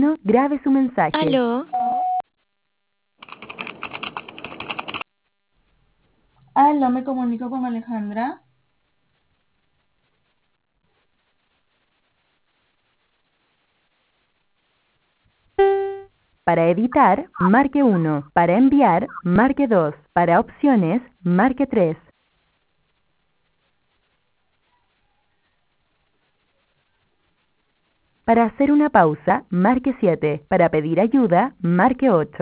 No, grabe su mensaje. Aló, Aló, me comunico con Alejandra. Para editar, marque 1. Para enviar, marque 2. Para opciones, marque 3. Para hacer una pausa, marque 7. Para pedir ayuda, marque 8.